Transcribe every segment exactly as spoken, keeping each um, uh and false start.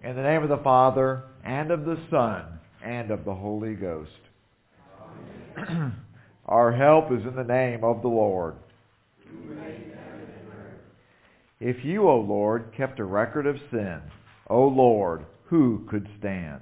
In the name of the Father, and of the Son, and of the Holy Ghost. Our help is in the name of the Lord. If you, O Lord, kept a record of sin, O Lord, who could stand?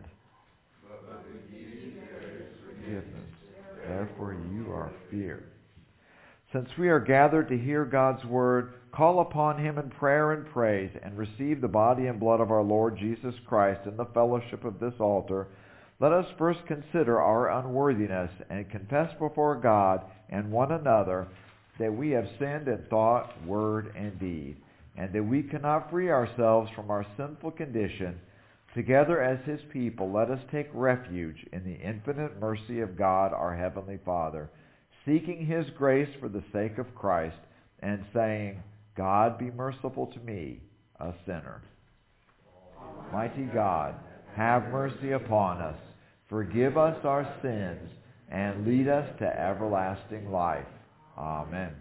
Forgiveness. Therefore you are feared. Since we are gathered to hear God's word, call upon him in prayer and praise, and receive the body and blood of our Lord Jesus Christ in the fellowship of this altar, let us first consider our unworthiness and confess before God and one another that we have sinned in thought, word, and deed, and that we cannot free ourselves from our sinful condition. Together as his people, let us take refuge in the infinite mercy of God, our Heavenly Father, seeking his grace for the sake of Christ, and saying, God, be merciful to me, a sinner. Mighty God, have mercy upon us, forgive us our sins, and lead us to everlasting life. Amen.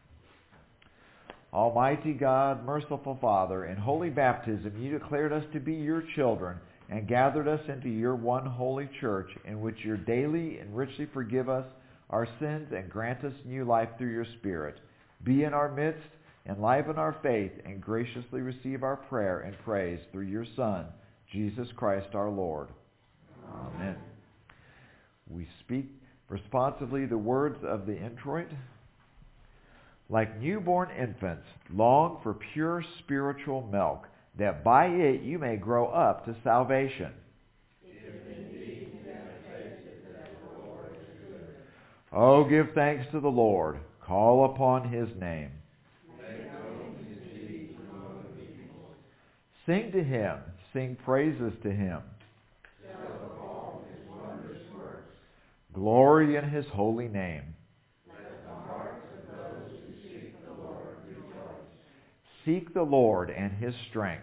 Almighty God, merciful Father, in holy baptism you declared us to be your children and gathered us into your one holy church, in which you daily and richly forgive us our sins and grant us new life through your Spirit. Be in our midst, enliven our faith, and graciously receive our prayer and praise through your Son, Jesus Christ our Lord. Amen. We speak responsively the words of the introit. Like newborn infants, long for pure spiritual milk, that by it you may grow up to salvation. Oh, give thanks to the Lord. Call upon his name. Sing to him. Sing praises to him. Glory in his holy name. Seek the Lord and his strength.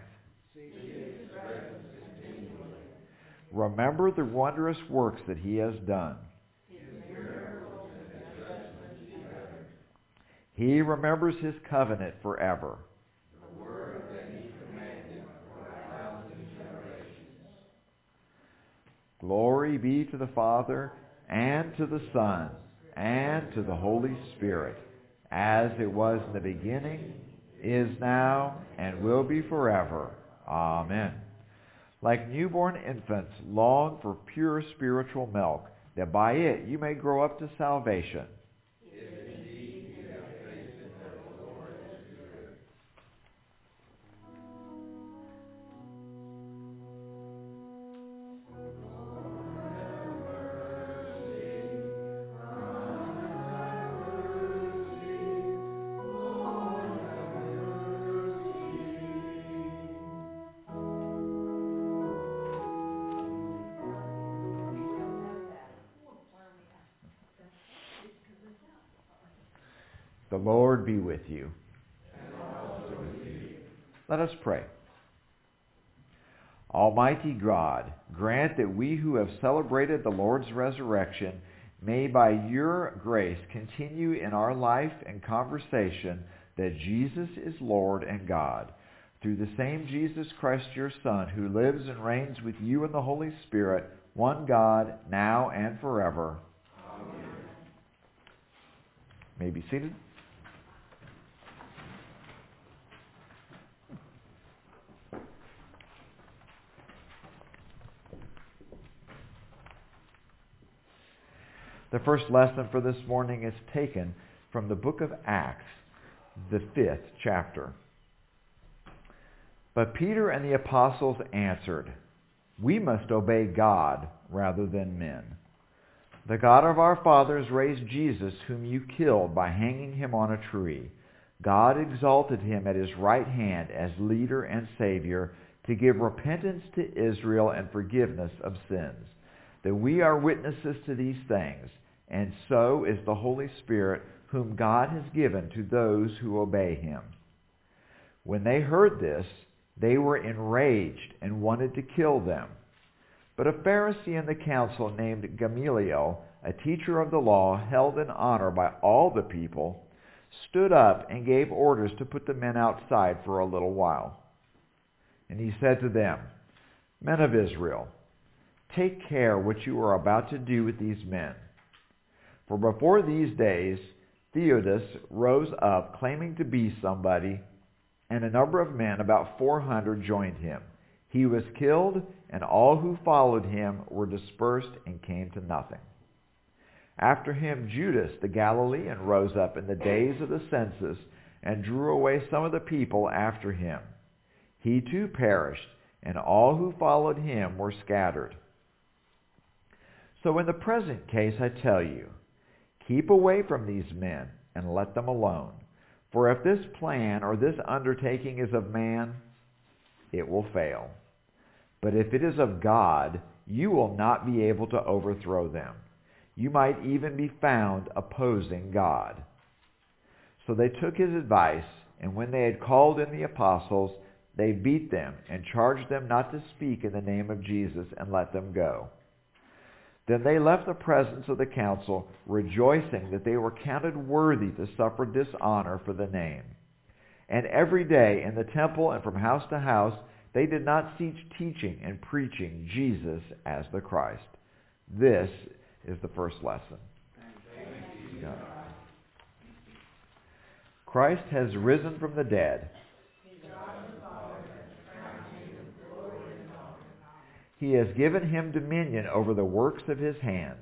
Remember the wondrous works that he has done. He remembers his covenant forever. Glory be to the Father, and to the Son, and to the Holy Spirit, as it was in the beginning, is now, and will be forever. Amen. Like newborn infants, long for pure spiritual milk, that by it you may grow up to salvation. The Lord be with you. And also with you. Let us pray. Almighty God, grant that we who have celebrated the Lord's resurrection may by your grace continue in our life and conversation that Jesus is Lord and God. Through the same Jesus Christ, your Son, who lives and reigns with you in the Holy Spirit, one God, now and forever. Amen. You may be seated. The first lesson for this morning is taken from the book of Acts, the fifth chapter. But Peter and the apostles answered, "We must obey God rather than men. The God of our fathers raised Jesus, whom you killed by hanging him on a tree. God exalted him at his right hand as leader and Savior to give repentance to Israel and forgiveness of sins. That we are witnesses to these things, and so is the Holy Spirit, whom God has given to those who obey him." When they heard this, they were enraged and wanted to kill them. But a Pharisee in the council named Gamaliel, a teacher of the law held in honor by all the people, stood up and gave orders to put the men outside for a little while. And he said to them, Men of Israel, take care what you are about to do with these men. For before these days, Theudas rose up, claiming to be somebody, and a number of men, about four hundred, joined him. He was killed, and all who followed him were dispersed and came to nothing. After him, Judas the Galilean rose up in the days of the census and drew away some of the people after him. He too perished, and all who followed him were scattered. So in the present case, I tell you, keep away from these men and let them alone. For if this plan or this undertaking is of man, it will fail. But if it is of God, you will not be able to overthrow them. You might even be found opposing God. So they took his advice, and when they had called in the apostles, they beat them and charged them not to speak in the name of Jesus, and let them go. Then they left the presence of the council, rejoicing that they were counted worthy to suffer dishonor for the name. And every day in the temple and from house to house, they did not cease teaching and preaching Jesus as the Christ. This is the first lesson. God. Christ has risen from the dead. He has given him dominion over the works of his hands.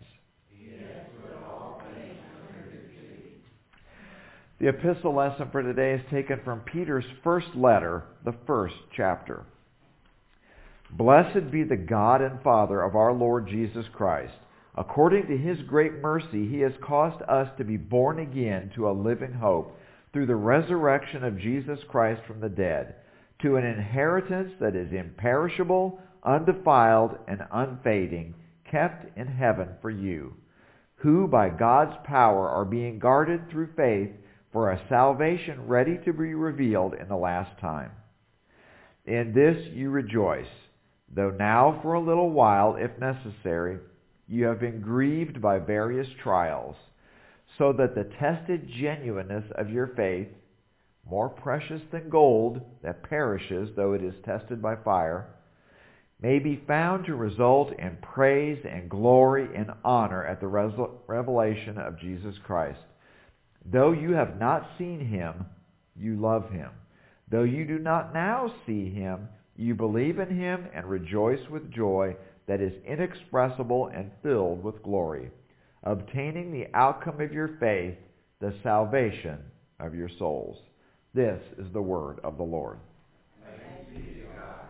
The epistle lesson for today is taken from Peter's first letter, the first chapter. Blessed be the God and Father of our Lord Jesus Christ. According to his great mercy, he has caused us to be born again to a living hope through the resurrection of Jesus Christ from the dead, to an inheritance that is imperishable, undefiled, and unfading, kept in heaven for you, who by God's power are being guarded through faith for a salvation ready to be revealed in the last time. In this you rejoice, though now for a little while, if necessary, you have been grieved by various trials, so that the tested genuineness of your faith, more precious than gold that perishes though it is tested by fire, may be found to result in praise and glory and honor at the revelation of Jesus Christ. Though you have not seen him, you love him. Though you do not now see him, you believe in him and rejoice with joy that is inexpressible and filled with glory, obtaining the outcome of your faith, the salvation of your souls. This is the word of the Lord. Thanks be to God.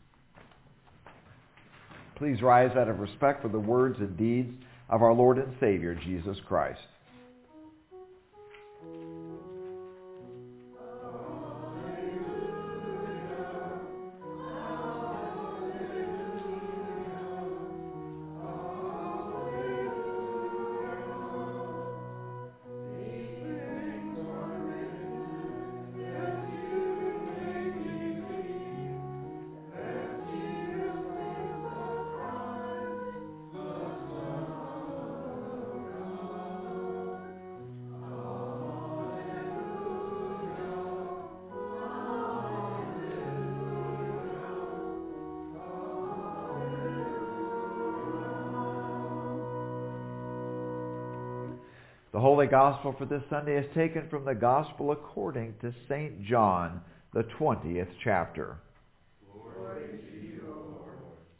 Please rise out of respect for the words and deeds of our Lord and Savior, Jesus Christ. The Holy Gospel for this Sunday is taken from the Gospel according to Saint John, the twentieth chapter. Glory to you, O Lord.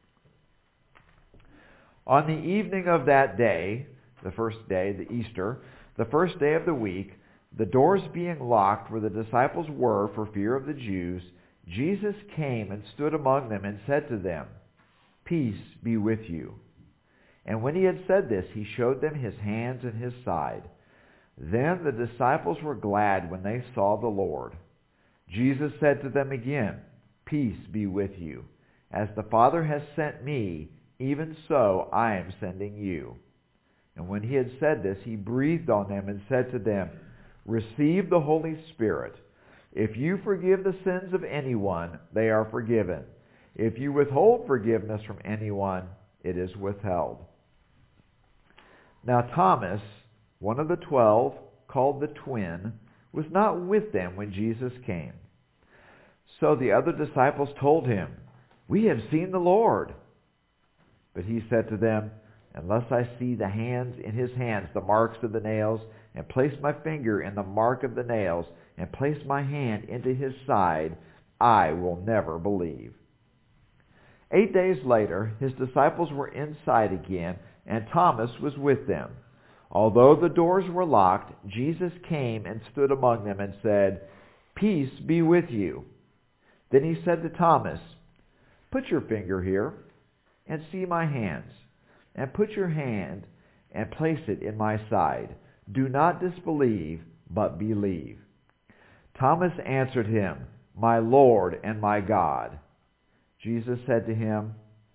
On the evening of that day, the first day, the Easter, the first day of the week, the doors being locked where the disciples were for fear of the Jews, Jesus came and stood among them and said to them, "Peace be with you." And when he had said this, he showed them his hands and his side. Then the disciples were glad when they saw the Lord. Jesus said to them again, "Peace be with you. As the Father has sent me, even so I am sending you." And when he had said this, he breathed on them and said to them, "Receive the Holy Spirit. If you forgive the sins of anyone, they are forgiven. If you withhold forgiveness from anyone, it is withheld." Now Thomas, one of the twelve, called the twin, was not with them when Jesus came. So the other disciples told him, "We have seen the Lord." But he said to them, "Unless I see the hands in his hands, the marks of the nails, and place my finger in the mark of the nails, and place my hand into his side, I will never believe." Eight days later, his disciples were inside again, and Thomas was with them. Although the doors were locked, Jesus came and stood among them and said, "Peace be with you." Then he said to Thomas, "Put your finger here and see my hands, and put your hand and place it in my side. Do not disbelieve, but believe." Thomas answered him, "My Lord and my God." Jesus said to him,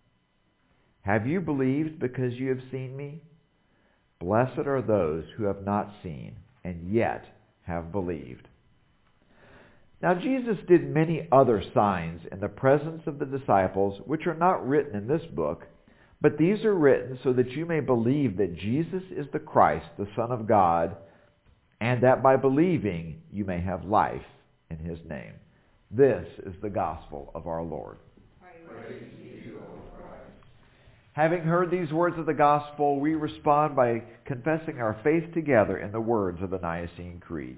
"Have you believed because you have seen me? Blessed are those who have not seen and yet have believed." Now Jesus did many other signs in the presence of the disciples, which are not written in this book, but these are written so that you may believe that Jesus is the Christ, the Son of God, and that by believing you may have life in his name. This is the gospel of our Lord. Praise to you, O Christ. Having heard these words of the gospel, we respond by confessing our faith together in the words of the Nicene Creed.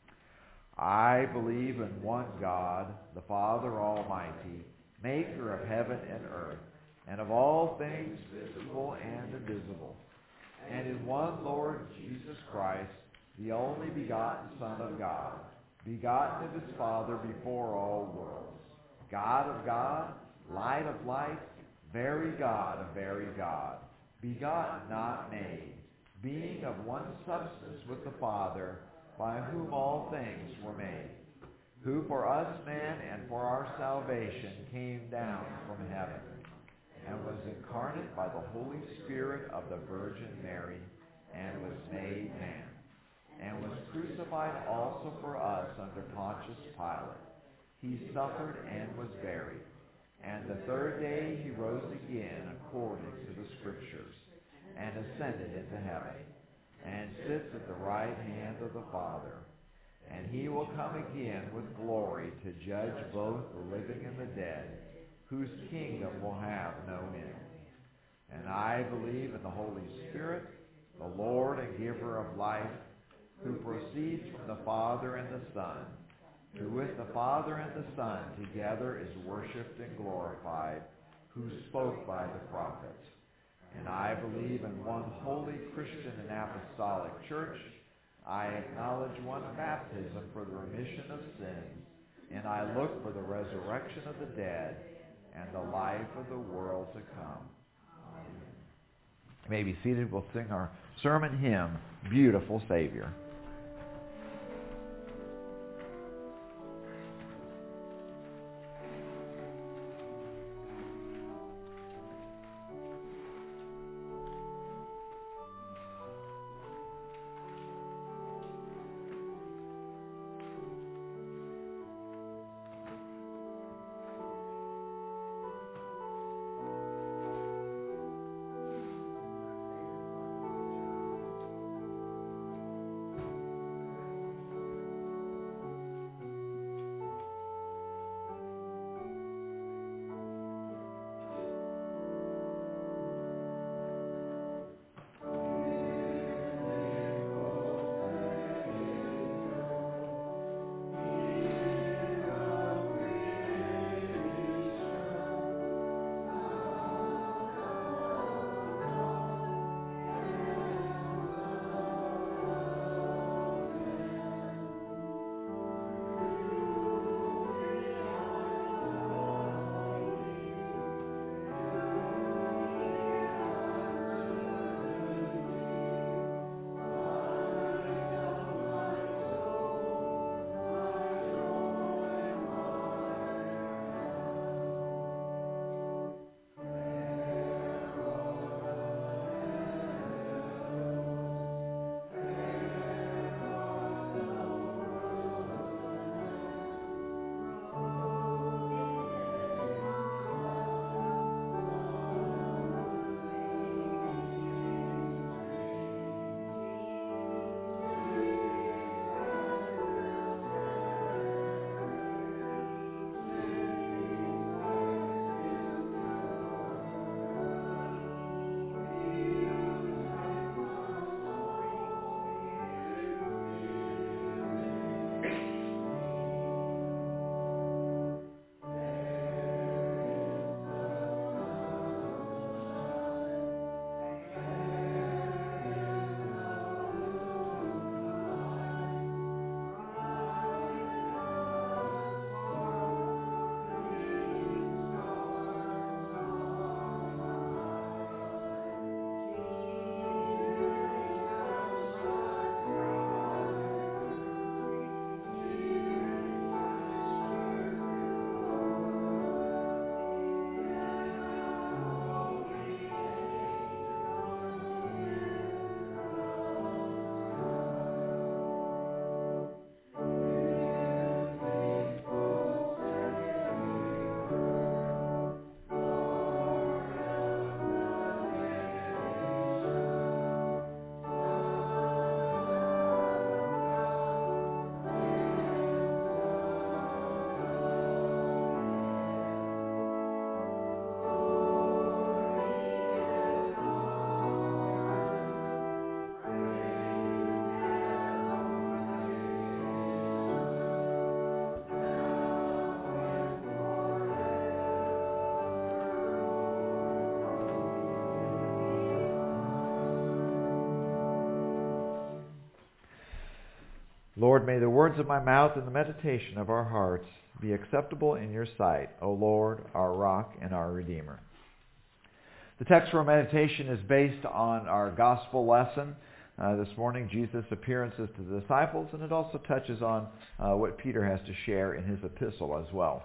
I believe in one God, the Father Almighty, maker of heaven and earth, and of all things visible and invisible, and in one Lord Jesus Christ, the only begotten Son of God, begotten of his Father before all worlds, God of God, light of light, very God of very God, begotten, not made, being of one substance with the Father, by whom all things were made, who for us men and for our salvation came down from heaven, and was incarnate by the Holy Spirit of the Virgin Mary, and was made man, and was crucified also for us under Pontius Pilate. He suffered and was buried, and the third day he rose again according to the Scriptures, and ascended into heaven, and sits at the right hand of the Father. And he will come again with glory to judge both the living and the dead, whose kingdom will have no end. And I believe in the Holy Spirit, the Lord and giver of life, who proceeds from the Father and the Son, who with the Father and the Son together is worshipped and glorified, who spoke by the prophets. And I believe in one holy Christian and apostolic church. I acknowledge one baptism for the remission of sins, and I look for the resurrection of the dead and the life of the world to come. Amen. You may be seated. We'll sing our sermon hymn, Beautiful Savior. Lord, may the words of my mouth and the meditation of our hearts be acceptable in your sight, O Lord, our rock and our Redeemer. The text for our meditation is based on our gospel lesson uh, this morning, Jesus' appearances to the disciples, and it also touches on uh, what Peter has to share in his epistle as well.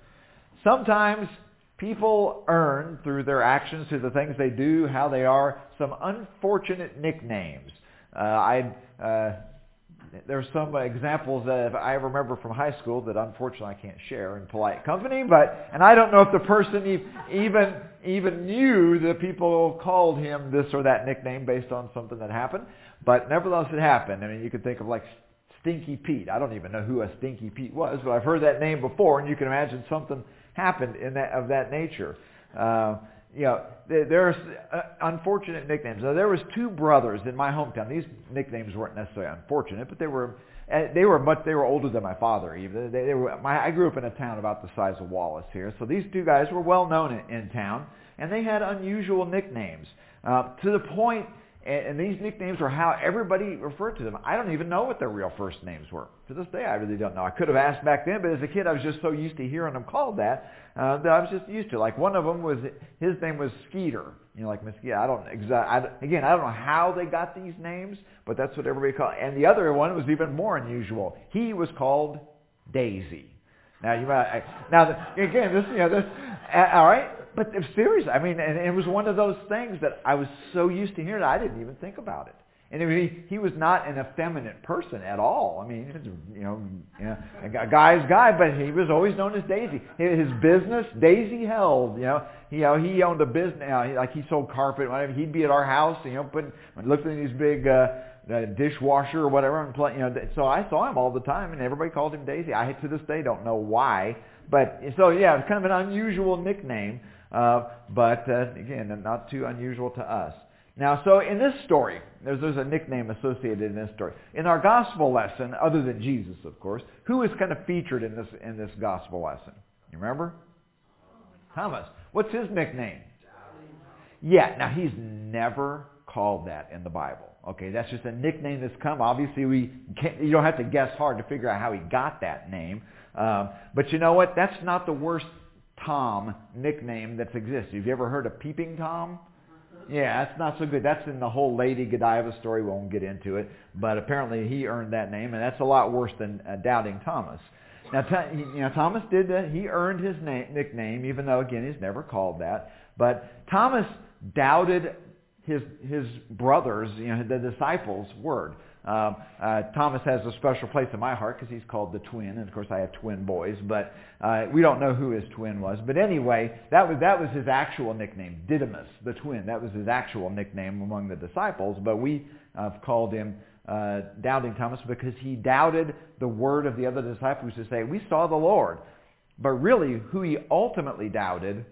Sometimes people earn, through their actions, through the things they do, how they are, some unfortunate nicknames. Uh, I uh, There's some examples that I remember from high school that unfortunately I can't share in polite company, but and I don't know if the person even even knew that people called him this or that nickname based on something that happened, but nevertheless it happened. I mean, you could think of like Stinky Pete. I don't even know who a Stinky Pete was, but I've heard that name before, and you can imagine something happened in that of that nature. Uh, You know, there's uh, unfortunate nicknames. Now, there was two brothers in my hometown. These nicknames weren't necessarily unfortunate, but they were they were much they were older than my father. Even they, they were. My, I grew up in a town about the size of Wallace here, so these two guys were well known in, in town, and they had unusual nicknames uh, to the point. And, and these nicknames were how everybody referred to them. I don't even know what their real first names were. To this day, I really don't know. I could have asked back then, but as a kid, I was just so used to hearing them called that uh, that I was just used to. Like one of them was, his name was Skeeter. You know, like Mosquito. I don't exactly. Again, I don't know how they got these names, but that's what everybody called. And the other one was even more unusual. He was called Daisy. Now you might. Now again, this you know this. Uh, all right. But seriously, I mean, and it was one of those things that I was so used to hearing, I didn't even think about it. And I mean, he, he was not an effeminate person at all. I mean, you know, you know, a guy's guy, but he was always known as Daisy. His business, Daisy held. You know, he, you know, he owned a business. You know, like he sold carpet. Whatever. He'd be at our house. You know, putting, looking at these big uh, uh, dishwasher or whatever, and play, you know. So I saw him all the time, and everybody called him Daisy. I to this day don't know why, but so yeah, it's kind of an unusual nickname. Uh, but uh, again, not too unusual to us. Now, so in this story, there's, there's a nickname associated in this story. In our gospel lesson, other than Jesus, of course, who is kind of featured in this in this gospel lesson? You remember? Thomas. What's his nickname? Yeah. Now he's never called that in the Bible. Okay, that's just a nickname that's come. Obviously, we can't, you don't have to guess hard to figure out how he got that name. Um, but you know what? That's not the worst Tom nickname that exists. Have you ever heard of Peeping Tom? Yeah, that's not so good. That's in the whole Lady Godiva story. We won't get into it. But apparently he earned that name, and that's a lot worse than uh, Doubting Thomas. Now, t- you know, Thomas did that. He earned his na- nickname, even though, again, he's never called that. But Thomas doubted his his brothers, you know, the disciples' word. Um, uh, Thomas has a special place in my heart because he's called the twin, and of course I have twin boys, but uh, we don't know who his twin was. But anyway, that was that was his actual nickname, Didymus, the twin. That was his actual nickname among the disciples, but we uh, called him uh, Doubting Thomas because he doubted the word of the other disciples to say, we saw the Lord. But really, who he ultimately doubted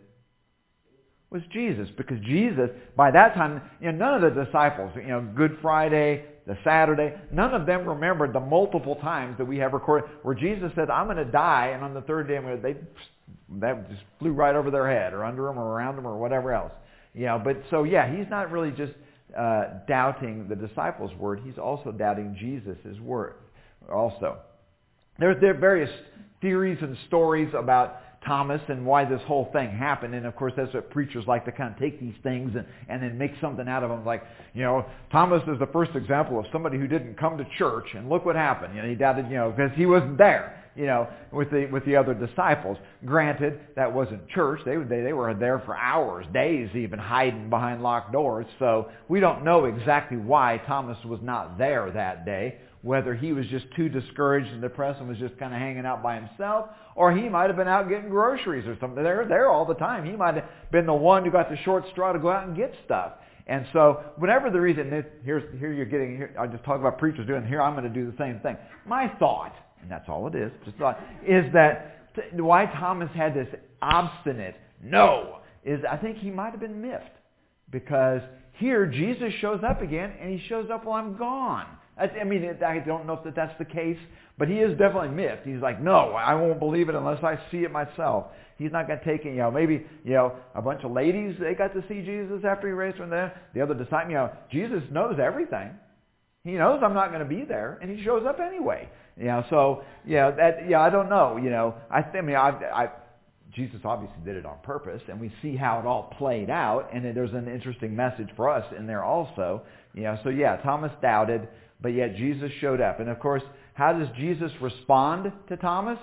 was Jesus, because Jesus, by that time, you know, none of the disciples, you know, Good Friday, the Saturday, none of them remembered the multiple times that we have recorded where Jesus said, I'm going to die, and on the third day, I'm going to, they, that just flew right over their head or under them or around them or whatever else. You know, but so, yeah, he's not really just uh, doubting the disciples' word. He's also doubting Jesus' word also. There's there are various theories and stories about Thomas and why this whole thing happened. And of course, that's what preachers like to kind of take these things and, and then make something out of them. Like, you know, Thomas is the first example of somebody who didn't come to church, and look what happened. You know, he doubted, you know, because he wasn't there, you know, with the with the other disciples. Granted, that wasn't church. They, they, they were there for hours, days even, hiding behind locked doors. So we don't know exactly why Thomas was not there that day. Whether he was just too discouraged and depressed and was just kind of hanging out by himself, or he might have been out getting groceries or something. They're there all the time. He might have been the one who got the short straw to go out and get stuff. And so, whatever the reason, here's, here you're getting, here, I just talk about preachers doing, here I'm going to do the same thing. My thought, and that's all it is, just thought, is that t- why Thomas had this obstinate no, is I think he might have been miffed. Because here, Jesus shows up again, and he shows up while I'm gone. I mean, I don't know if that's the case, but he is definitely miffed. He's like, no, I won't believe it unless I see it myself. He's not going to take it. You know, maybe, you know, a bunch of ladies, they got to see Jesus after he raised from the dead. The other disciples, you know, Jesus knows everything. He knows I'm not going to be there, and he shows up anyway. You know, so yeah, that yeah, I don't know. You know, I, th- I mean, I, I, Jesus obviously did it on purpose, and we see how it all played out, and there's an interesting message for us in there also. You know, so yeah, Thomas doubted, but yet Jesus showed up, and of course, how does Jesus respond to Thomas?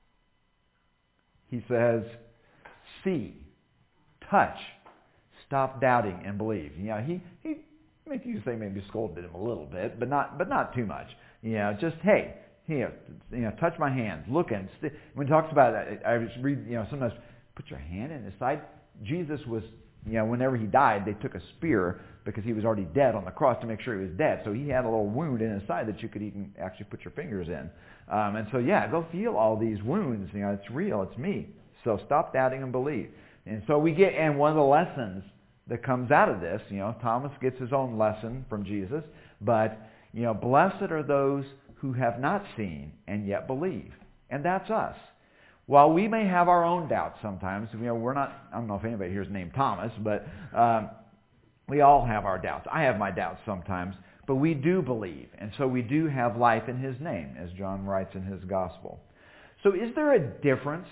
He says, "See, touch, stop doubting, and believe." You know, he he. Maybe you say maybe scolded him a little bit, but not but not too much. You know, just hey, here, you know, touch my hands, look and st-. When he talks about it, I was read, you know, sometimes put your hand in his side. Jesus was, you know, whenever he died, they took a spear because he was already dead on the cross to make sure he was dead. So he had a little wound in his side that you could even actually put your fingers in. Um, and so yeah, go feel all these wounds. You know, it's real, it's me. So stop doubting and believe. And so we get, and one of the lessons that comes out of this, you know, Thomas gets his own lesson from Jesus, but, you know, blessed are those who have not seen and yet believe. And that's us. While we may have our own doubts sometimes, you know, we're not, I don't know if anybody here is named Thomas, but um, we all have our doubts. I have my doubts sometimes, but we do believe. And so we do have life in his name, as John writes in his gospel. So is there a difference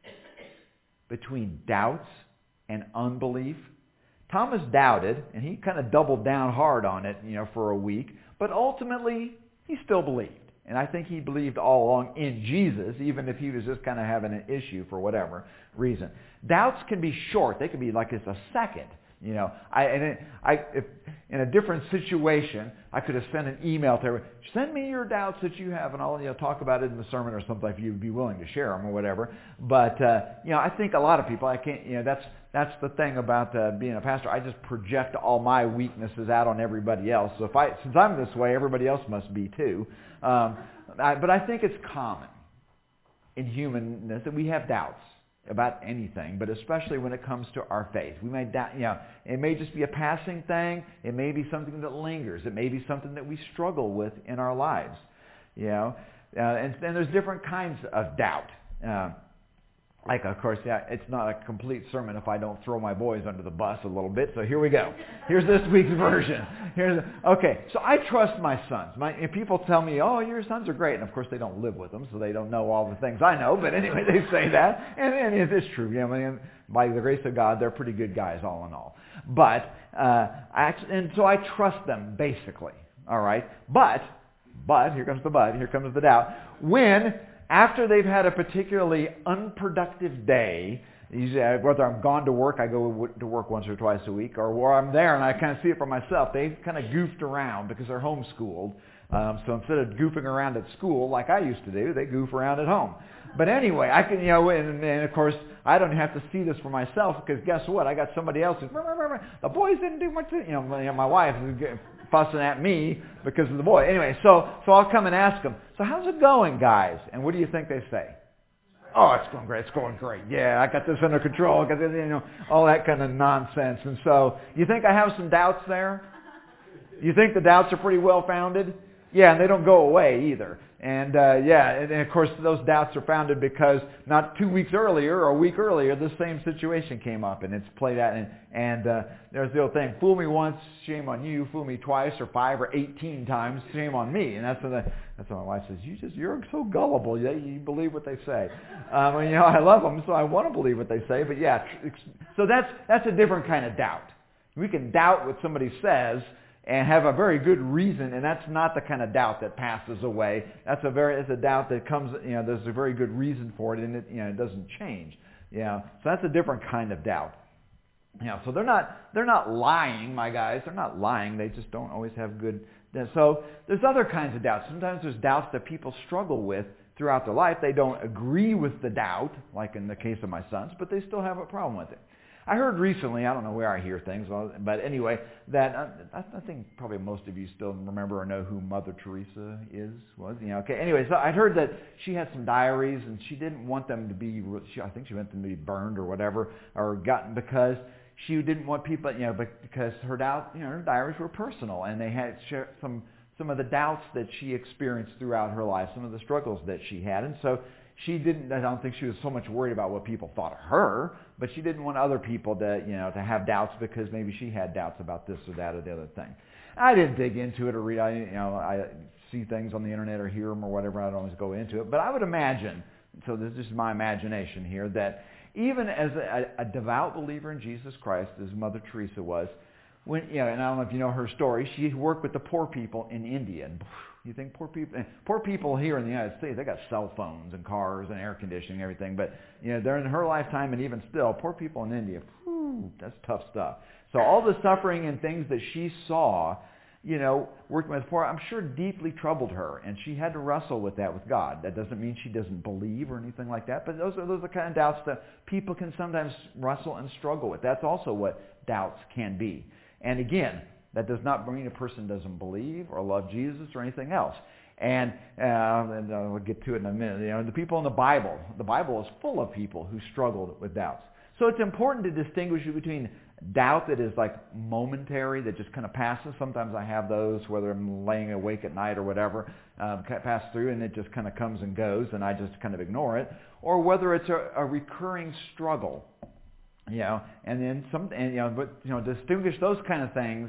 between doubts and unbelief? Thomas doubted, and he kind of doubled down hard on it, you know, for a week. But ultimately, he still believed. And I think he believed all along in Jesus, even if he was just kind of having an issue for whatever reason. Doubts can be short. They can be like it's a second. You know, I, and it, I, if, in a different situation, I could have sent an email to everyone, send me your doubts that you have, and I'll, you know, talk about it in the sermon or something if you'd be willing to share them or whatever. But, uh, you know, I think a lot of people, I can't, you know, that's, that's the thing about uh, being a pastor. I just project all my weaknesses out on everybody else. So if I, since I'm this way, everybody else must be too. Um, I, but I think it's common in humanness that we have doubts about anything, but especially when it comes to our faith. We may doubt, you know, it may just be a passing thing. It may be something that lingers. It may be something that we struggle with in our lives, you know. Uh, and, and there's different kinds of doubt. Uh, Like, of course, yeah, it's not a complete sermon if I don't throw my boys under the bus a little bit. So here we go. Here's this week's version. Here's okay. So I trust my sons. My and people tell me, "Oh, your sons are great," and of course they don't live with them, so they don't know all the things I know. But anyway, they say that, and, and it is true. You know, I mean, by the grace of God, they're pretty good guys, all in all. But uh, I actually, and so I trust them basically. All right, but but here comes the but. Here comes the doubt. When after they've had a particularly unproductive day, usually whether I'm gone to work, I go to work once or twice a week, or where I'm there and I kind of see it for myself, they've kind of goofed around because they're homeschooled. Um, so instead of goofing around at school like I used to do, they goof around at home. But anyway, I can, you know, and, and of course, I don't have to see this for myself because guess what? I got somebody else who's, the boys didn't do much, you know, my wife is fussing at me because of the boy. Anyway, so so I'll come and ask them, so how's it going, guys? And what do you think they say? Oh, it's going great. It's going great. Yeah, I got this under control. I got this, you know, all that kind of nonsense. And so, you think I have some doubts there? You think the doubts are pretty well founded? Yeah, and they don't go away either. And uh, yeah, and, and of course those doubts are founded because not two weeks earlier or a week earlier, the same situation came up, and it's played out. And, and uh, there's the old thing: fool me once, shame on you; fool me twice, or five, or eighteen times, shame on me. And that's what the, that's what my wife says. You just you're so gullible. You, you believe what they say. Um, and, you know, I love them, so I want to believe what they say. But yeah, so that's that's a different kind of doubt. We can doubt what somebody says and have a very good reason, and that's not the kind of doubt that passes away. That's a very, it's a doubt that comes, you know, there's a very good reason for it, and it, you know, it doesn't change. Yeah, so that's a different kind of doubt. Yeah, so they're not, they're not lying, my guys. They're not lying. They just don't always have good. So there's other kinds of doubts. Sometimes there's doubts that people struggle with throughout their life. They don't agree with the doubt, like in the case of my sons, but they still have a problem with it. I heard recently, I don't know where I hear things, but anyway, that uh, I think probably most of you still remember or know who Mother Teresa is, was. You know, okay. Anyway, so I'd heard that she had some diaries, and she didn't want them to be, I think she wanted them to be burned or whatever, or gotten because she didn't want people, you know, because her doubt, you know, her diaries were personal, and they had some some of the doubts that she experienced throughout her life, some of the struggles that she had, and so she didn't, I don't think she was so much worried about what people thought of her, but she didn't want other people to, you know, to have doubts because maybe she had doubts about this or that or the other thing. I didn't dig into it or read. I, you know, I see things on the internet or hear them or whatever. I don't always go into it. But I would imagine, so this is my imagination here, that even as a, a devout believer in Jesus Christ, as Mother Teresa was, when, you know, and I don't know if you know her story, she worked with the poor people in India. And you think poor people, poor people here in the United States, they got cell phones and cars and air conditioning and everything. But, you know, during her lifetime and even still, poor people in India, whew, that's tough stuff. So all the suffering and things that she saw, you know, working with poor, I'm sure deeply troubled her, and she had to wrestle with that with God. That doesn't mean she doesn't believe or anything like that, but those are those are the kind of doubts that people can sometimes wrestle and struggle with. That's also what doubts can be. And again, that does not mean a person doesn't believe or love Jesus or anything else. And, uh, and uh, we'll get to it in a minute. You know, the people in the Bible, the Bible is full of people who struggled with doubts. So it's important to distinguish between doubt that is like momentary, that just kind of passes. Sometimes I have those, whether I'm laying awake at night or whatever, um, pass through and it just kind of comes and goes and I just kind of ignore it. Or whether it's a, a recurring struggle, you know, and then some, and, you know, but, you know, distinguish those kind of things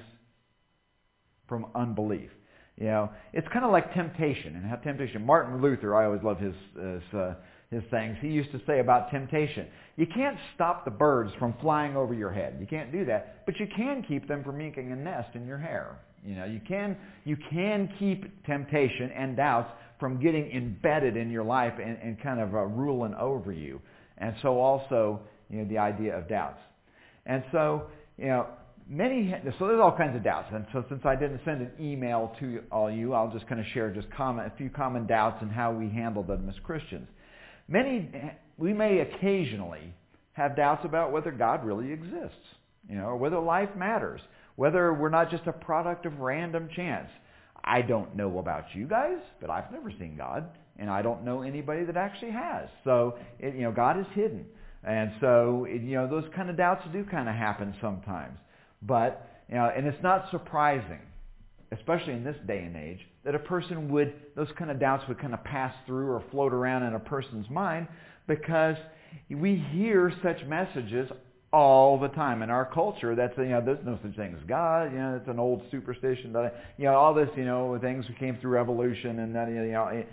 from unbelief. You know, it's kind of like temptation and how temptation. Martin Luther, I always love his his, uh, his things. He used to say about temptation, you can't stop the birds from flying over your head. You can't do that, but you can keep them from making a nest in your hair. You know, you can you can keep temptation and doubts from getting embedded in your life and, and kind of uh, ruling over you. And so also, you know, the idea of doubts. And so, you know, many, so there's all kinds of doubts. And so since I didn't send an email to all you, I'll just kind of share just comment, a few common doubts and how we handle them as Christians. Many, we may occasionally have doubts about whether God really exists, you know, or whether life matters, whether we're not just a product of random chance. I don't know about you guys, but I've never seen God, and I don't know anybody that actually has. So, it, you know, God is hidden. And so, it, you know, those kind of doubts do kind of happen sometimes. But, you know, and it's not surprising, especially in this day and age, that a person would, those kind of doubts would kind of pass through or float around in a person's mind because we hear such messages all the time in our culture. That's, you know, there's no such thing as God. You know, it's an old superstition. That, you know, all this, you know, things that came through evolution and that, you know,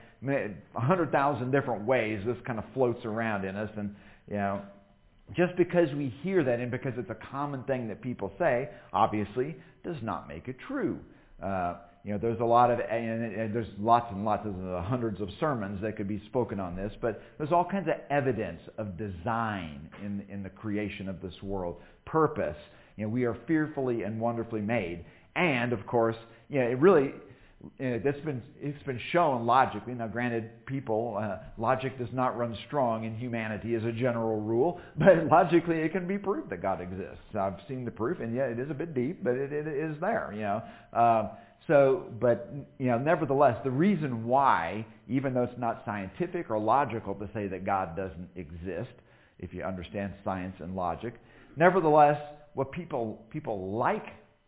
a hundred thousand different ways this kind of floats around in us. And, you know, just because we hear that and because it's a common thing that people say, obviously, does not make it true. Uh, you know, there's a lot of, and, and there's lots and lots of uh, hundreds of sermons that could be spoken on this, but there's all kinds of evidence of design in in the creation of this world, purpose. You know, we are fearfully and wonderfully made, and of course, you know, it really. Uh, that's been it's been shown logically. Now, granted, people uh, logic does not run strong in humanity as a general rule, but logically it can be proved that God exists. I've seen the proof, and yeah, it is a bit deep, but it, it is there. You know, uh, so but you know, nevertheless, the reason why, even though it's not scientific or logical to say that God doesn't exist, if you understand science and logic, nevertheless, what people people like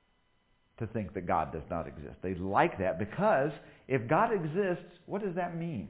to think that God does not exist. They like that because if God exists, what does that mean?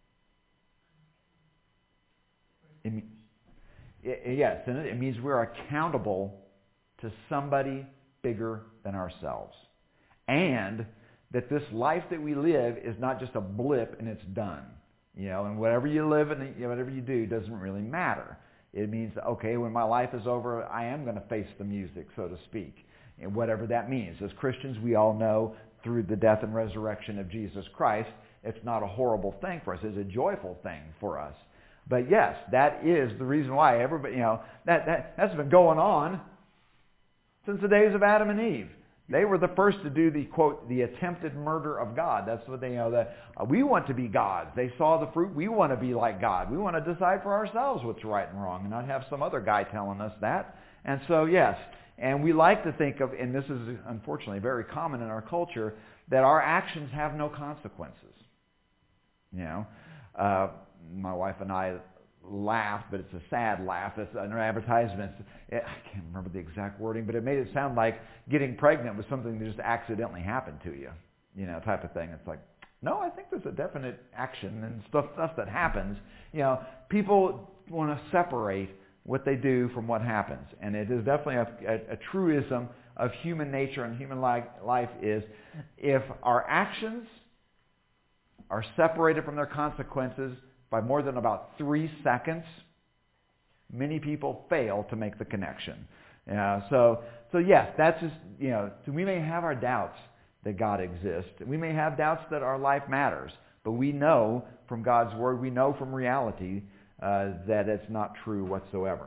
It mean it, yes, and it means we're accountable to somebody bigger than ourselves. And that this life that we live is not just a blip and it's done. You know, and whatever you live and you know, whatever you do doesn't really matter. It means, okay, when my life is over, I am going to face the music, so to speak. And whatever that means. As Christians, we all know through the death and resurrection of Jesus Christ, it's not a horrible thing for us. It's a joyful thing for us. But yes, that is the reason why everybody, you know, that, that, that's been going on since the days of Adam and Eve. They were the first to do the, quote, the attempted murder of God. That's what they, you know, that uh, we want to be gods. They saw the fruit. We want to be like God. We want to decide for ourselves what's right and wrong and not have some other guy telling us that. And so, yes, and we like to think of, and this is unfortunately very common in our culture, that our actions have no consequences. You know, uh, my wife and I laughed, but it's a sad laugh. It's an advertisement. It, I can't remember the exact wording, but it made it sound like getting pregnant was something that just accidentally happened to you, you know, type of thing. It's like, no, I think there's a definite action and stuff, stuff that happens. You know, people want to separate what they do from what happens. And it is definitely a, a, a truism of human nature and human life is if our actions are separated from their consequences by more than about three seconds, many people fail to make the connection. Uh, so, so yes, that's just, you know, so we may have our doubts that God exists. We may have doubts that our life matters, but we know from God's Word, we know from reality uh, that it's not true whatsoever.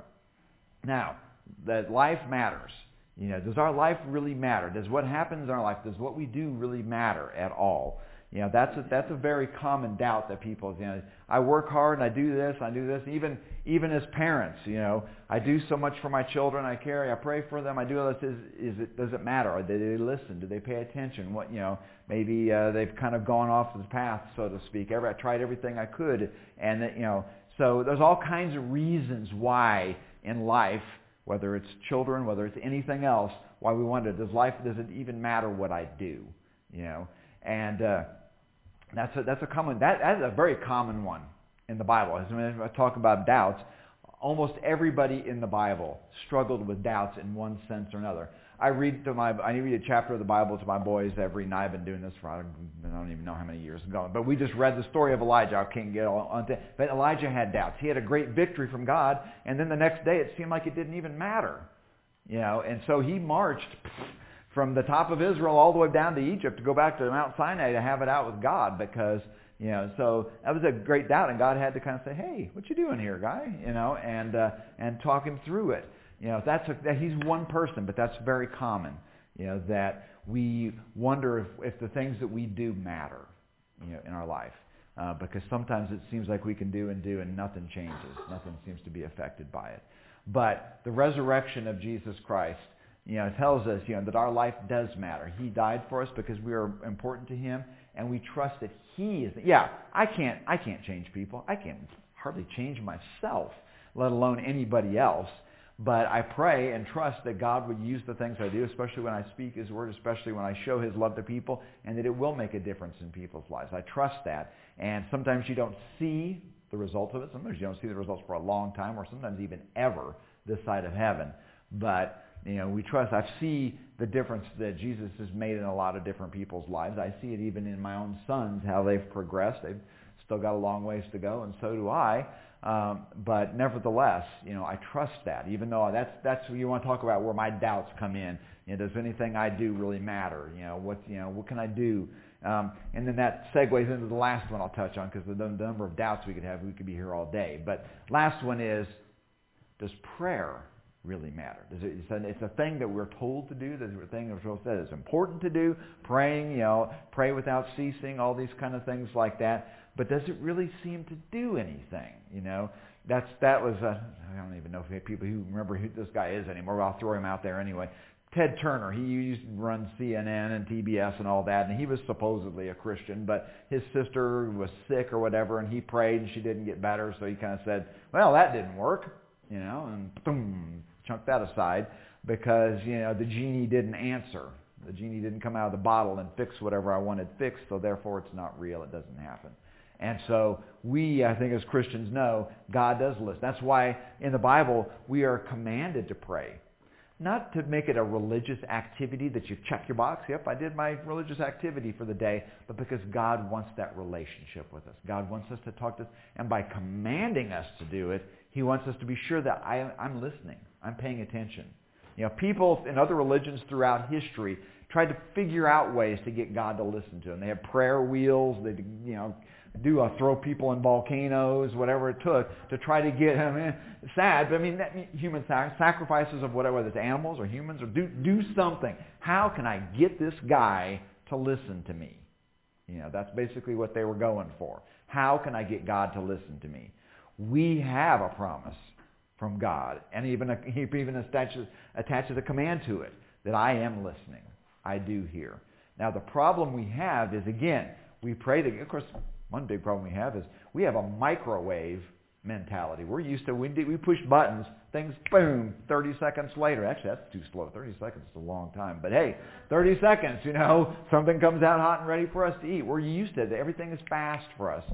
Now, that life matters. You know, does our life really matter? Does what happens in our life, does what we do really matter at all? You know, that's a, that's a very common doubt that people, you know, I work hard and I do this, I do this. Even even as parents, you know, I do so much for my children. I care, I pray for them. I do all this. Is, is it does it matter? Or do they listen? Do they pay attention? What you know, maybe uh, they've kind of gone off the path, so to speak. Every, I tried everything I could, and that, you know, so there's all kinds of reasons why in life, whether it's children, whether it's anything else, why we wonder, does life, does it even matter what I do? You know, and uh, that's a, that's a common, that, that's a very common one in the Bible. As I talk about doubts, almost everybody in the Bible struggled with doubts in one sense or another. I read to my, I read a chapter of the Bible to my boys every night. I've been doing this for, I don't, I don't even know how many years ago. But we just read the story of Elijah. I can't get all on that. But Elijah had doubts. He had a great victory from God, and then the next day it seemed like it didn't even matter. You know, and so he marched from the top of Israel all the way down to Egypt to go back to Mount Sinai to have it out with God because, you know, so that was a great doubt, and God had to kind of say, hey, what you doing here, guy? You know, and uh, and talk him through it. You know, that's a, that he's one person, but that's very common. You know, that we wonder if, if the things that we do matter, you know, in our life, uh, because sometimes it seems like we can do and do and nothing changes, nothing seems to be affected by it. But the resurrection of Jesus Christ, you know, tells us, you know, that our life does matter. He died for us because we are important to Him, and we trust that He is. Yeah, I can't, I can't change people. I can't hardly change myself, let alone anybody else. But I pray and trust that God would use the things I do, especially when I speak His Word, especially when I show His love to people, and that it will make a difference in people's lives. I trust that. And sometimes you don't see the result of it. Sometimes you don't see the results for a long time, or sometimes even ever this side of heaven. But, you know, we trust. I see the difference that Jesus has made in a lot of different people's lives. I see it even in my own sons, how they've progressed. They've still got a long ways to go, and so do I. Um, but nevertheless, you know, I trust that, even though that's that's what you want to talk about, where my doubts come in. You know, does anything I do really matter? You know, what you know, what can I do? Um, and then that segues into the last one I'll touch on, because the, the number of doubts we could have, we could be here all day. But last one is, does prayer really matter? Does it, it's, a, it's a thing that we're told to do. There's a thing that we're told that it's important to do. Praying, you know, pray without ceasing, all these kind of things like that. But does it really seem to do anything? You know, that's that was a, I don't even know if people who remember who this guy is anymore. But I'll throw him out there anyway. Ted Turner. He used to run C N N and T B S and all that, and he was supposedly a Christian, but his sister was sick or whatever, and he prayed and she didn't get better, so he kind of said, "Well, that didn't work," you know, and boom, chunked that aside because you know the genie didn't answer. The genie didn't come out of the bottle and fix whatever I wanted fixed, so therefore it's not real. It doesn't happen. And so we, I think as Christians know, God does listen. That's why in the Bible we are commanded to pray. Not to make it a religious activity that you check your box, yep, I did my religious activity for the day, but because God wants that relationship with us. God wants us to talk to us, and by commanding us to do it, He wants us to be sure that I, I'm listening, I'm paying attention. You know, people in other religions throughout history tried to figure out ways to get God to listen to them. They had prayer wheels, they, you know, do uh, throw people in volcanoes, whatever it took to try to get him. I mean, sad, but I mean, that, human sac- sacrifices of whatever, whether it's animals or humans, or do do something. How can I get this guy to listen to me? You know, that's basically what they were going for. How can I get God to listen to me? We have a promise from God, and even a, he even attaches attaches a command to it that I am listening. I do hear. Now, the problem we have is, again, we pray that, of course. One big problem we have is we have a microwave mentality. We're used to, we, we push buttons, things, boom, thirty seconds later. Actually, that's too slow. thirty seconds is a long time. But hey, thirty seconds, you know, something comes out hot and ready for us to eat. We're used to it. Everything is fast for us.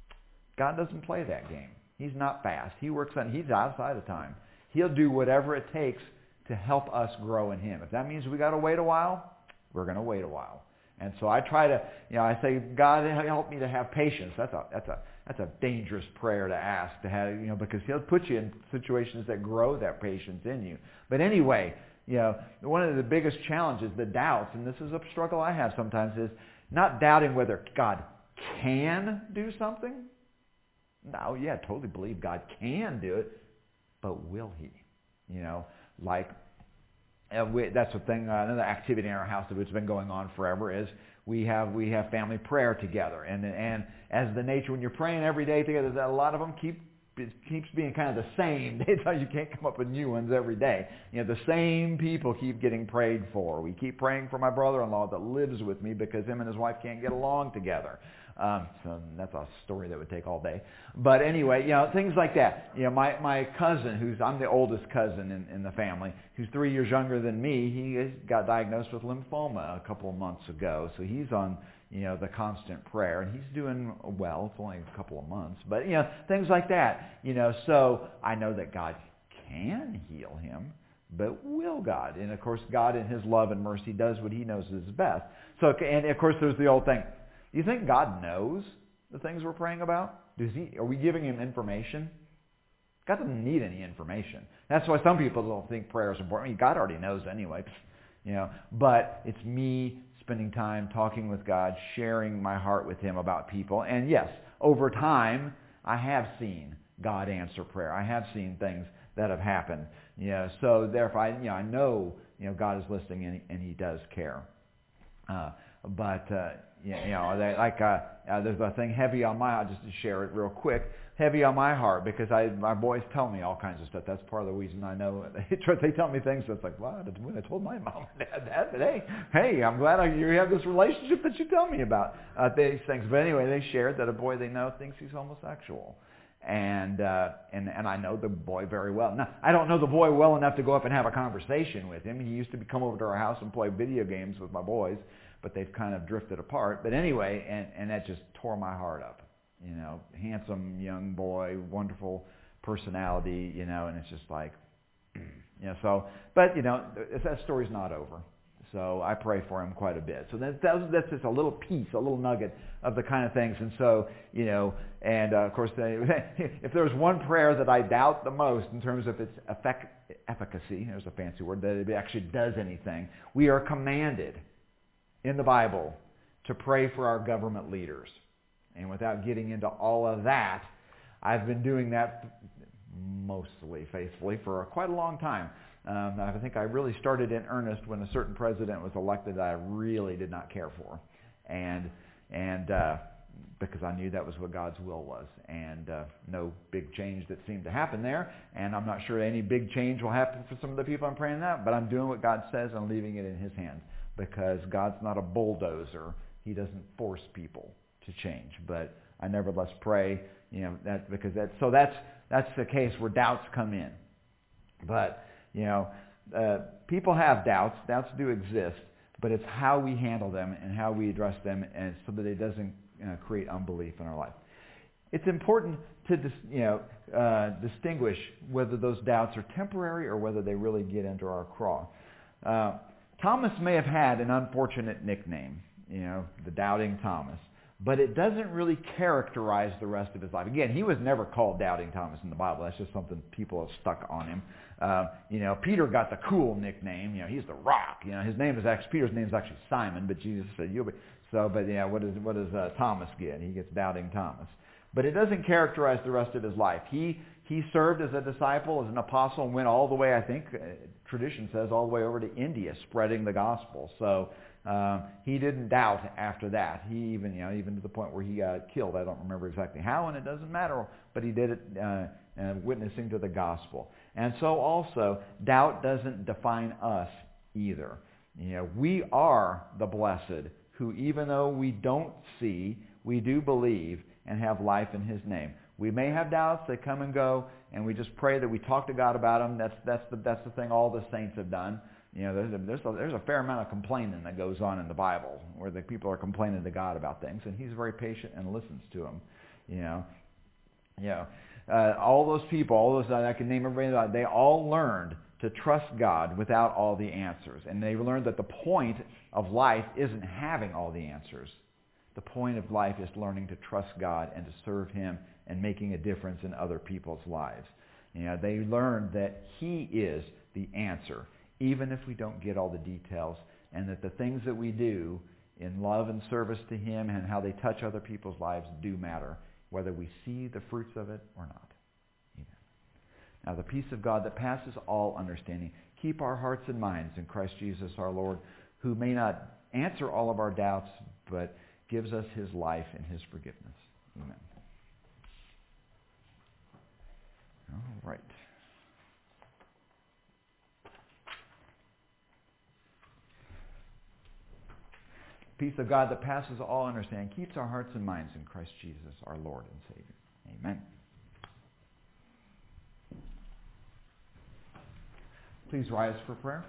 God doesn't play that game. He's not fast. He works on, he's outside of time. He'll do whatever it takes to help us grow in Him. If that means we got to wait a while, we're going to wait a while. And so I try to, you know, I say, God, help me to have patience. That's a that's a that's a dangerous prayer to ask to have, you know, because He'll put you in situations that grow that patience in you. But anyway, you know, one of the biggest challenges, the doubts, and this is a struggle I have sometimes, is not doubting whether God can do something. No, yeah, I totally believe God can do it, but will He? You know, like, and we, that's the thing, uh, another activity in our house that's been going on forever is we have we have family prayer together. And and as the nature, when you're praying every day together, a lot of them keep it keeps being kind of the same. You can't come up with new ones every day. You know, the same people keep getting prayed for. We keep praying for my brother-in-law that lives with me because him and his wife can't get along together. Um, so that's a story that would take all day. But anyway, you know, things like that. You know, my, my cousin, who's, I'm the oldest cousin in, in the family, who's three years younger than me, he got diagnosed with lymphoma a couple of months ago. So he's on, you know, the constant prayer, and he's doing well. It's only a couple of months. But, you know, things like that. You know, so I know that God can heal him, but will God? And, of course, God in His love and mercy does what He knows is best. So, and, of course, there's the old thing. You think God knows the things we're praying about? Does He? Are we giving Him information? God doesn't need any information. That's why some people don't think prayer is important. I mean, God already knows anyway. You know, but it's me spending time talking with God, sharing my heart with Him about people. And yes, over time, I have seen God answer prayer. I have seen things that have happened. You know, so therefore, I, you know, I know, you know, God is listening and He, and he does care. Uh, but uh, you know, they, like uh, uh, there's a thing heavy on my heart. Just to share it real quick, heavy on my heart because I my boys tell me all kinds of stuff. That's part of the reason I know. They, they tell me things that's like, wow, that's when I told my mom and dad that. But hey, hey, I'm glad I, you have this relationship that you tell me about uh, these things. But anyway, they shared that a boy they know thinks he's homosexual. And uh, and and I know the boy very well. Now, I don't know the boy well enough to go up and have a conversation with him. He used to come over to our house and play video games with my boys, but they've kind of drifted apart. But anyway, and, and that just tore my heart up. You know, handsome young boy, wonderful personality, you know, and it's just like, you know, so, but, you know, that story's not over. So I pray for him quite a bit. So that, that's, that's just a little piece, a little nugget of the kind of things. And so, you know, and uh, of course, they, if there's one prayer that I doubt the most in terms of its effect, efficacy, there's a fancy word, that it actually does anything, we are commanded in the Bible to pray for our government leaders. And without getting into all of that, I've been doing that mostly faithfully for quite a long time. Um, I think I really started in earnest when a certain president was elected that I really did not care for, and and uh, because I knew that was what God's will was, and uh, no big change that seemed to happen there, and I'm not sure any big change will happen for some of the people I'm praying that, but I'm doing what God says and leaving it in His hands, because God's not a bulldozer. He doesn't force people to change, but I nevertheless pray, you know, that because that so that's that's the case where doubts come in, but. You know, uh, people have doubts. Doubts do exist, but it's how we handle them and how we address them, and so that it doesn't you know, create unbelief in our life. It's important to dis, you know uh, distinguish whether those doubts are temporary or whether they really get into our craw. Uh, Thomas may have had an unfortunate nickname, you know, the Doubting Thomas, but it doesn't really characterize the rest of his life. Again, he was never called Doubting Thomas in the Bible. That's just something people have stuck on him. Uh, you know, Peter got the cool nickname. You know, he's the Rock. You know, his name is actually Peter's name is actually Simon, but Jesus said you'll be. So, but yeah, what does what does uh, Thomas get? He gets Doubting Thomas. But it doesn't characterize the rest of his life. He he served as a disciple, as an apostle, and went all the way. I think uh, tradition says all the way over to India, spreading the gospel. So. Um, he didn't doubt after that. He even, you know, even to the point where he got killed. I don't remember exactly how, and it doesn't matter. But he did it uh, uh, witnessing to the gospel. And so also, doubt doesn't define us either. You know, we are the blessed who, even though we don't see, we do believe and have life in His name. We may have doubts; they come and go, and we just pray that we talk to God about them. That's that's the that's the thing all the saints have done. You know, there's a, there's, a, there's a fair amount of complaining that goes on in the Bible where the people are complaining to God about things, and He's very patient and listens to them. You know, you know, uh, all those people, all those I can name everybody, they all learned to trust God without all the answers. And they learned that the point of life isn't having all the answers. The point of life is learning to trust God and to serve Him and making a difference in other people's lives. You know, they learned that He is the answer, even if we don't get all the details, and that the things that we do in love and service to Him and how they touch other people's lives do matter, whether we see the fruits of it or not. Amen. Now the peace of God that passes all understanding, keep our hearts and minds in Christ Jesus our Lord, who may not answer all of our doubts, but gives us His life and His forgiveness. Amen. All right. Peace of God that passes all understanding keeps our hearts and minds in Christ Jesus, our Lord and Savior. Amen. Please rise for prayer.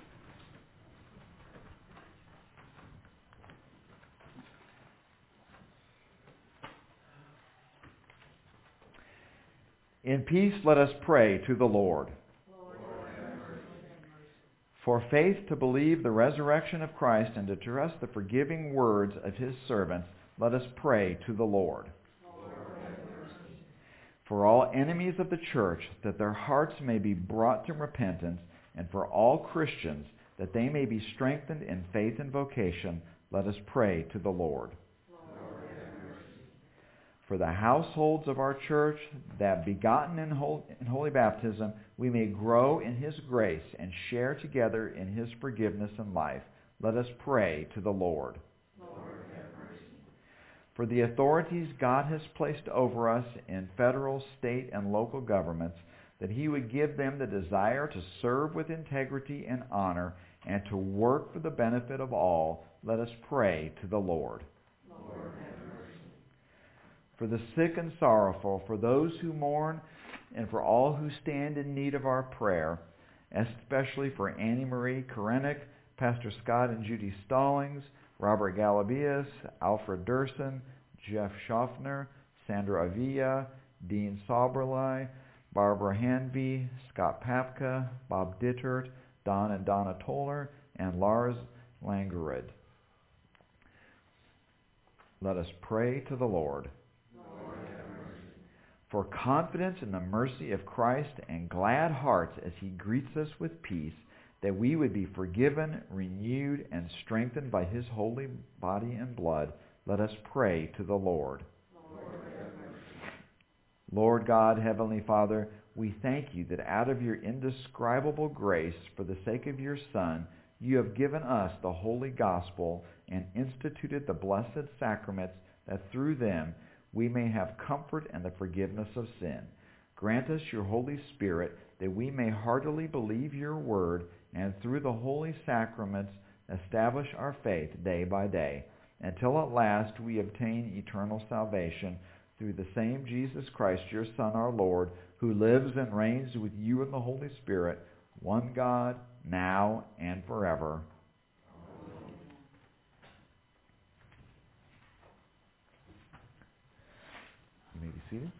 In peace, let us pray to the Lord. Lord, have mercy. For faith to believe the resurrection of Christ and to trust the forgiving words of His servants, let us pray to the Lord. Lord, have mercy. For all enemies of the church, that their hearts may be brought to repentance, and for all Christians, that they may be strengthened in faith and vocation, let us pray to the Lord. Lord, have mercy. For the households of our church, that begotten in holy baptism, we may grow in His grace and share together in His forgiveness and life, let us pray to the Lord. Lord, have mercy. For the authorities God has placed over us in federal, state, and local governments, that He would give them the desire to serve with integrity and honor and to work for the benefit of all, let us pray to the Lord. Lord, have mercy. For the sick and sorrowful, for those who mourn, and for all who stand in need of our prayer, especially for Annie Marie Korenik, Pastor Scott and Judy Stallings, Robert Galabias, Alfred Durson, Jeff Schaffner, Sandra Avila, Dean Sauberlei, Barbara Hanby, Scott Papka, Bob Dittert, Don and Donna Toller, and Lars Langered. Let us pray to the Lord. Lord, have mercy. For confidence in the mercy of Christ and glad hearts as He greets us with peace, that we would be forgiven, renewed, and strengthened by His holy body and blood, let us pray to the Lord. Lord, have mercy. Lord God, Heavenly Father, we thank You that out of Your indescribable grace, for the sake of Your Son, You have given us the holy gospel and instituted the blessed sacraments, that through them we may have comfort and the forgiveness of sin. Grant us Your Holy Spirit, that we may heartily believe Your word, and through the holy sacraments establish our faith day by day, until at last we obtain eternal salvation through the same Jesus Christ, Your Son, our Lord, who lives and reigns with You in the Holy Spirit, one God, now and forever. Amen. You may be seated.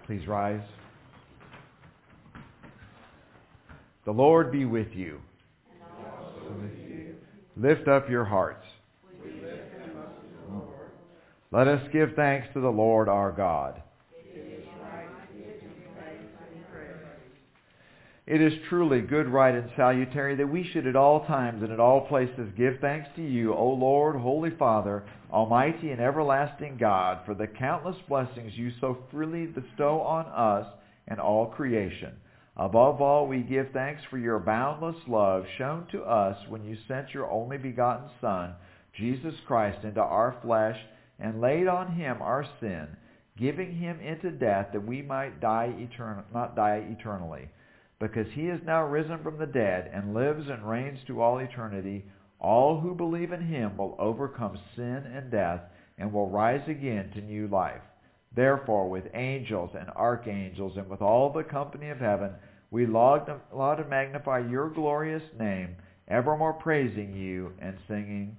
Please rise. The Lord be with you. And also with you. Lift up your hearts. We lift them up to the Lord. Let us give thanks to the Lord our God. It is right to give him thanks and praise. It is truly good, right, and salutary that we should at all times and at all places give thanks to you, O Lord, Holy Father, Almighty and everlasting God, for the countless blessings you so freely bestow on us and all creation. Above all, we give thanks for your boundless love shown to us when you sent your only begotten Son, Jesus Christ, into our flesh and laid on him our sin, giving him into death that we might die etern- not die eternally. Because he is now risen from the dead and lives and reigns to all eternity, all who believe in him will overcome sin and death and will rise again to new life. Therefore, with angels and archangels and with all the company of heaven, we laud and magnify your glorious name, evermore praising you and singing,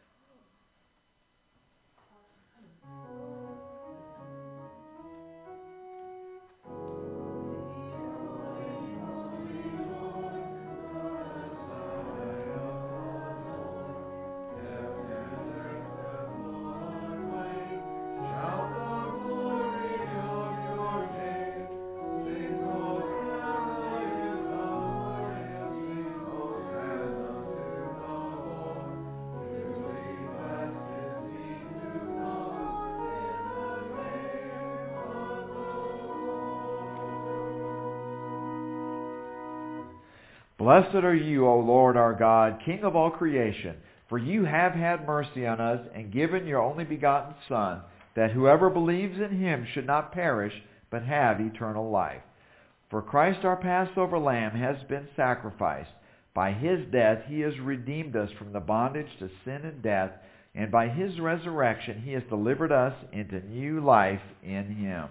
Blessed are you, O Lord our God, King of all creation, for you have had mercy on us and given your only begotten Son, that whoever believes in him should not perish, but have eternal life. For Christ our Passover Lamb has been sacrificed. By his death he has redeemed us from the bondage to sin and death, and by his resurrection he has delivered us into new life in him.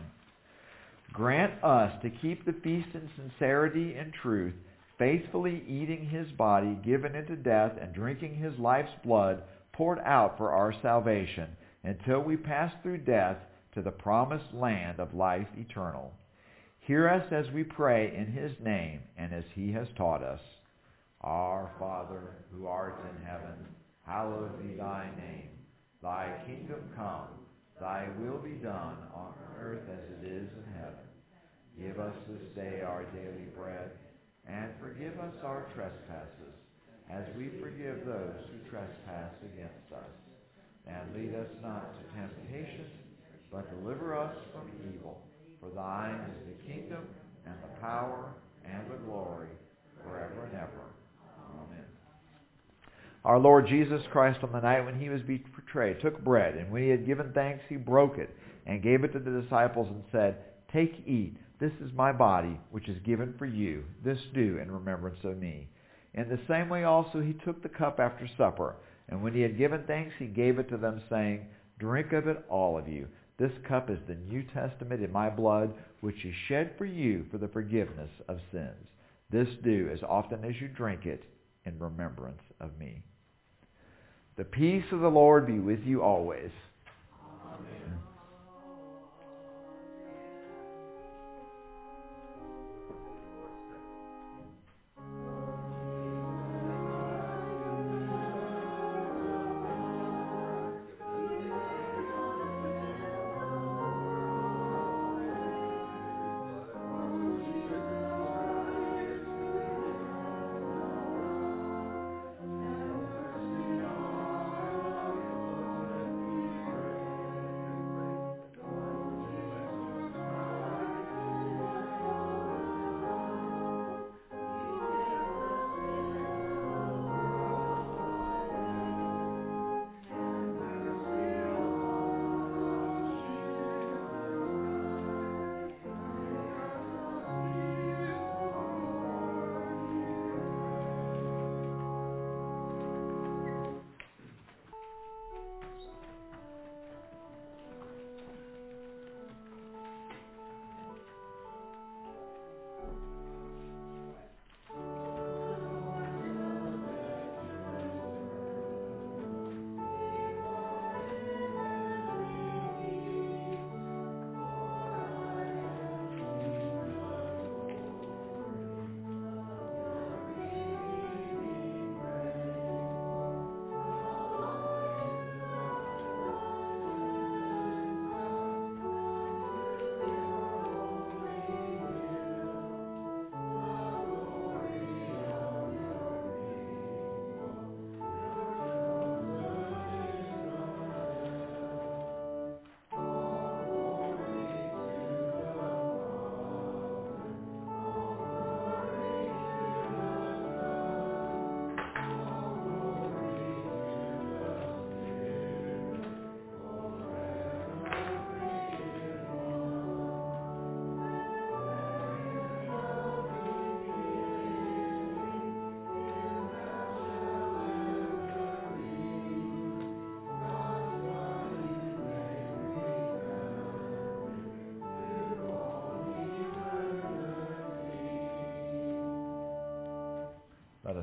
Grant us to keep the feast in sincerity and truth, faithfully eating his body given into death and drinking his life's blood poured out for our salvation, until we pass through death to the promised land of life eternal. Hear us as we pray in his name and as he has taught us. Our Father, who art in heaven, hallowed be thy name. Thy kingdom come, thy will be done on earth as it is in heaven. Give us this day our daily bread, and forgive us our trespasses, as we forgive those who trespass against us. And lead us not to temptation, but deliver us from evil. For thine is the kingdom, and the power, and the glory, forever and ever. Amen. Our Lord Jesus Christ, on the night when he was betrayed, took bread, and when he had given thanks, he broke it, and gave it to the disciples, and said, Take, eat. This is my body, which is given for you. This do in remembrance of me. In the same way also he took the cup after supper, and when he had given thanks, he gave it to them, saying, Drink of it, all of you. This cup is the New Testament in my blood, which is shed for you for the forgiveness of sins. This do as often as you drink it in remembrance of me. The peace of the Lord be with you always. Amen.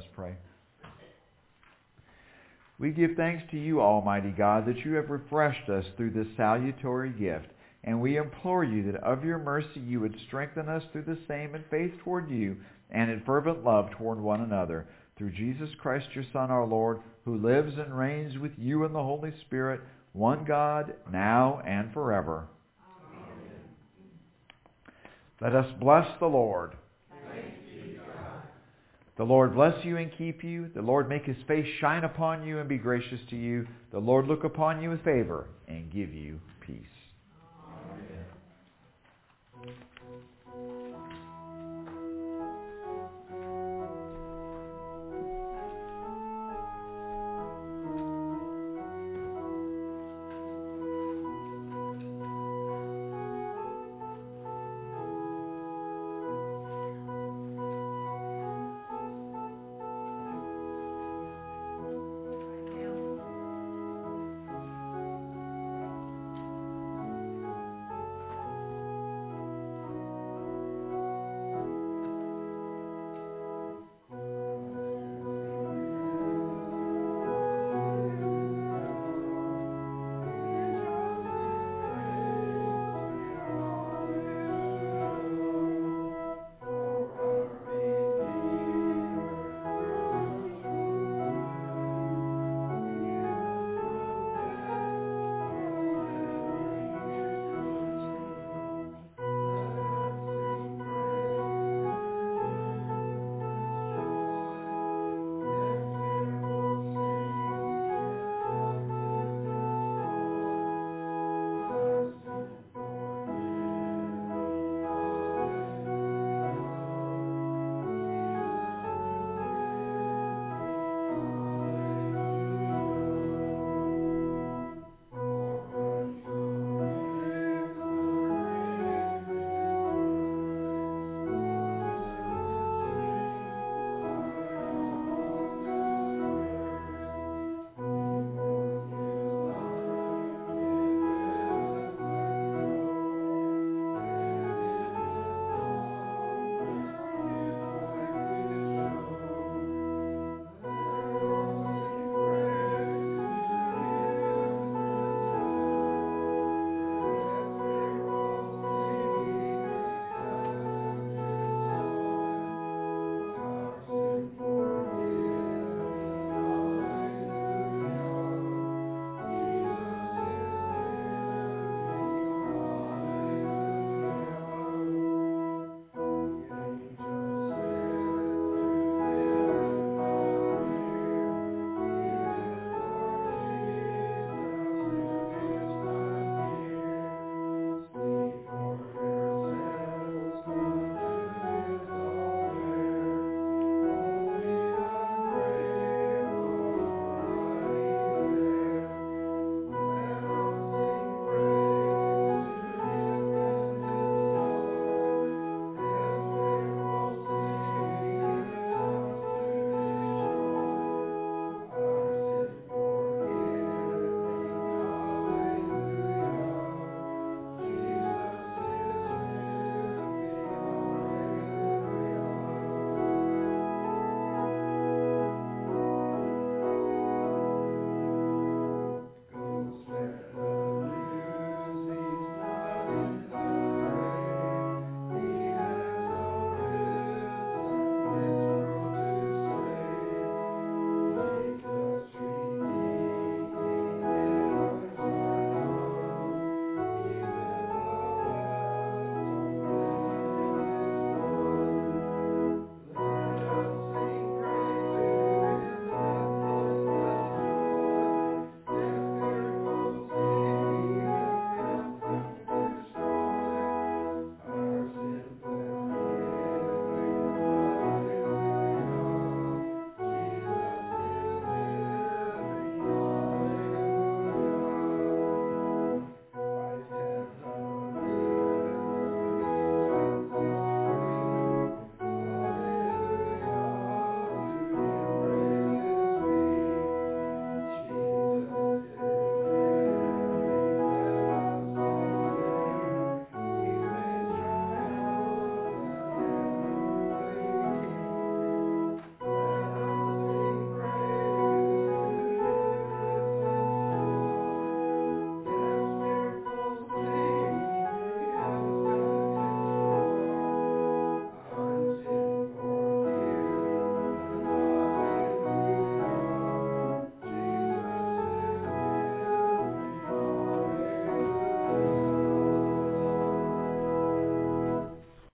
pray. We give thanks to you, Almighty God, that you have refreshed us through this salutary gift, and we implore you that of your mercy you would strengthen us through the same in faith toward you and in fervent love toward one another. Through Jesus Christ, your Son, our Lord, who lives and reigns with you in the Holy Spirit, one God, now and forever. Amen. Let us bless the Lord. Thanks be to God. The Lord bless you and keep you. The Lord make his face shine upon you and be gracious to you. The Lord look upon you with favor and give you peace. Amen.